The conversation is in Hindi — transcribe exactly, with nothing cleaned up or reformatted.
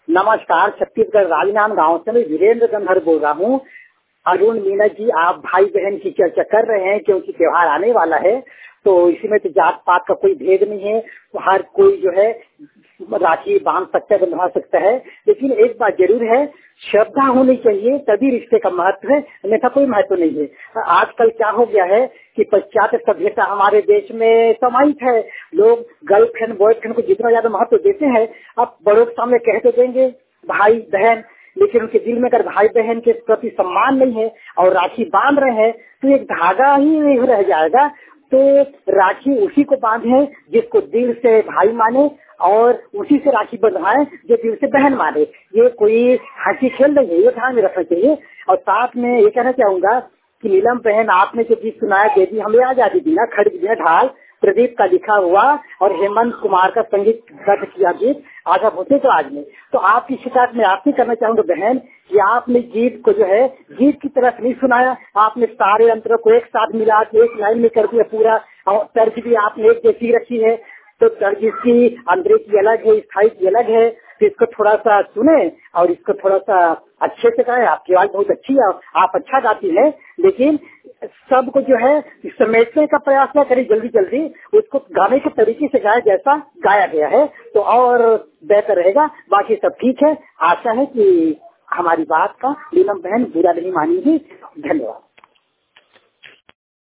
नमस्कार, छत्तीसगढ़ राजनांद गांव से मैं वीरेंद्र गंधर बोल रहा हूँ। अरुण मीना जी, आप भाई बहन की चर्चा कर रहे हैं क्योंकि त्योहार आने वाला है, तो इसी में तो जात पात का कोई भेद नहीं है। तो हर कोई जो है राखी बांध सकता है, बंधवा सकता है। लेकिन एक बात जरूर है, श्रद्धा होनी चाहिए, तभी रिश्ते का महत्व है, अन्यथा कोई महत्व नहीं है। आजकल क्या हो गया है कि पाश्चात्य सभ्यता हमारे देश में समाहित है। लोग गर्लफ्रेंड बॉयफ्रेंड को जितना ज्यादा महत्व देते हैं, अब बड़ों के सामने कह तो देंगे भाई बहन, लेकिन उनके दिल में अगर भाई बहन के प्रति सम्मान नहीं है और राखी बांध रहे हैं तो एक धागा ही नहीं रह जाएगा। तो राखी उसी को बांधे जिसको दिल से भाई माने, और उसी से राखी बंधवाएं जो दिल से बहन माने। ये कोई हंसी खेल नहीं है, ये ध्यान में रखना चाहिए। और साथ में ये कहना चाहूंगा कि नीलम बहन, आपने जो गीत सुनाया देवी हमें आजादी दी ना, खड़ी बिना ढाल, प्रदीप का लिखा हुआ और हेमंत कुमार का संगीत दर्ज किया गीत आजा भूते तो आज में, तो आपकी शिकायत में आपसे करना चाहूंगा बहन कि आपने गीत को जो है गीत की तरफ नहीं सुनाया। आपने सारे अंतरों को एक साथ मिला के एक लाइन में कर दिया पूरा, और तर्ज भी आपने एक जैसी रखी है। तो तर्ज इसकी अंदर की अलग है, स्थाई की अलग है। तो इसको थोड़ा सा सुने और इसको थोड़ा सा अच्छे से गाए। आपकी आवाज बहुत अच्छी है, आप अच्छा गाती है, लेकिन सबको जो है समेटने का प्रयास न करें जल्दी जल्दी, उसको गाने के तरीके से गाए जैसा गाया गया है तो और बेहतर रहेगा। बाकी सब ठीक है। आशा है कि हमारी बात का नीलम बहन बुरा नहीं मानेंगी। धन्यवाद।